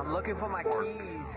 I'm looking for my keys.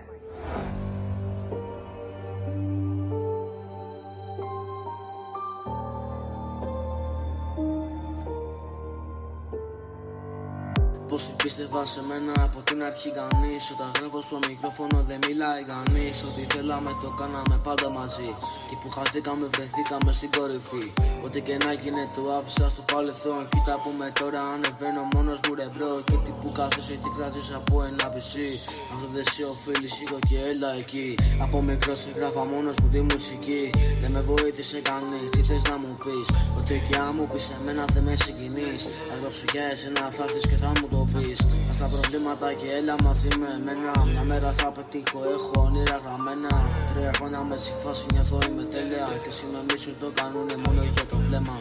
Πόσοι πίστευα σε μένα από την αρχή κανείς. Όταν γράφω στο μικρόφωνο δεν μιλάει κανείς. Ό,τι θέλαμε το κάναμε πάντα μαζί. Και που χαθήκαμε βρεθήκαμε στην κορυφή. Ό,τι και να γίνει το άφησα στο παρελθόν. Κοίτα που με τώρα ανεβαίνω μόνος μου ρε μπρο. Και τι που κάθεσαι τι κράτησες από ένα πισί. Αυτό δεν σε οφείλει σήκω και έλα εκεί. Από μικρός γράφα μόνος μου τη μουσική. Δεν με βοήθησε κανείς, τι θες να μου πεις. Ότι και αν μου πεις εμένα δεν με συγκινείς. Θα γράψω για εσένα θα έρθεις και θα μου το πεις. Ας τα προβλήματα και έλα μαζί με εμένα. Μια μέρα θα πετύχω, έχω όνειρα γραμμένα. 3 χρόνια με στη φάση νιώθω είμαι τέλεια. Και όσοι με μίσουν το κάνουνε μόνο για το βλέμμα.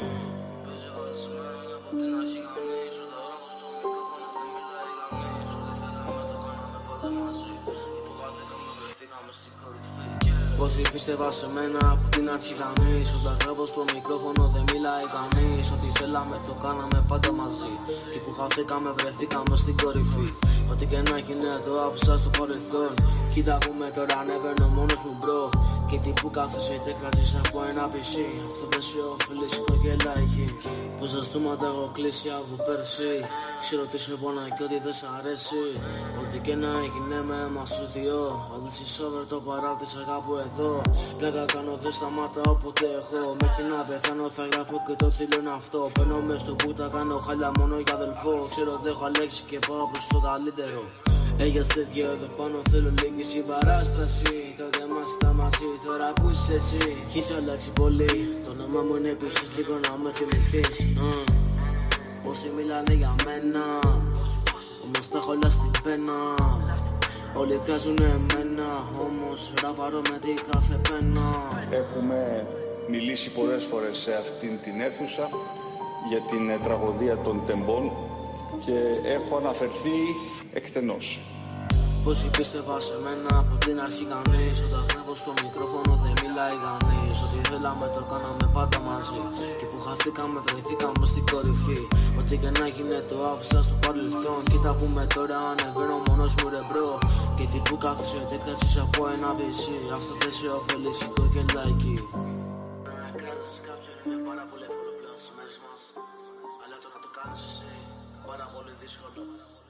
Πόσοι πίστευα σε μένα από την αρχή κανείς. Όταν γράφω στο μικρόφωνο δεν μιλάει κανείς. Ό,τι θέλαμε το κάναμε πάντα μαζί. Και που χαθήκαμε βρεθήκαμε στην κορυφή. Ό,τι και να γίνει το άφησα στο παρελθόν. Κοίτα που με τώρα ανεβαίνω μόνος μου μπρο. Και τι που κάθεσαι είτε κρατήσεις από ένα πισί. Αυτό δεν σε οφείλει σηκώ και λαϊκή. Πως τα στόματα έχω κλείσει από πέρσι. Ξέρω τι σε πονάει και ότι δεν σ' αρέσει. Ό,τι και να έγινε με εμάς τους δυο. Όλες τις over το παράτησα κάπου εδώ. Πλάκα κάνω δεν σταμάτα όποτε έχω. Μέχρι να πεθάνω θα γράφω και το θέλω είναι αυτό. Παίρνω μες στο πούτα κάνω χάλια μόνο για αδελφό. Ξέρω δεν έχω αλέξει και πάω προς το καλύτερο. Έγιας τέτοιο εδώ πάνω θέλω λίγη συμπαράσταση. Τότε είμαστε μαζί τώρα που είσαι εσύ. Έχεις αλλάξει πολύ. Το όνομα μου είναι επίσης λίγο να με θυμηθείς. Πόσοι μιλάνε για μένα. Όμως τα έχω όλα στην πένα. Όλοι κράζουνε εμένα. Όμως ραπαρώ με την κάθε πένα. Έχουμε μιλήσει πολλές φορές σε αυτήν την αίθουσα για την τραγωδία των τεμπών και έχω αναφερθεί εκτενώς. Πόσοι πίστευα σε μένα από την αρχή κανείς. Όταν γράφω στο μικρόφωνο δεν μιλάει κανείς. Ό,τι θέλαμε το κάναμε πάντα μαζί. Και που χαθήκαμε βρεθήκαμε στην κορυφή. Ό,τι και να γίνει το άφησα στο παρελθόν. Κοίτα που με τώρα ανεβαίνω μόνος μου ρε μπρο. Και τι που κάθεσαι είτε κρατήσεις από ένα πισί. Αυτό δεν σε ωφελεί σηκώ και λαϊκή. Κράτησες κάποιον είναι πάρα πολύ εύκολο πλέον στις μέρες μας. Αλλά το να το κάνεις εσύ πάρα πολύ δύσκολο.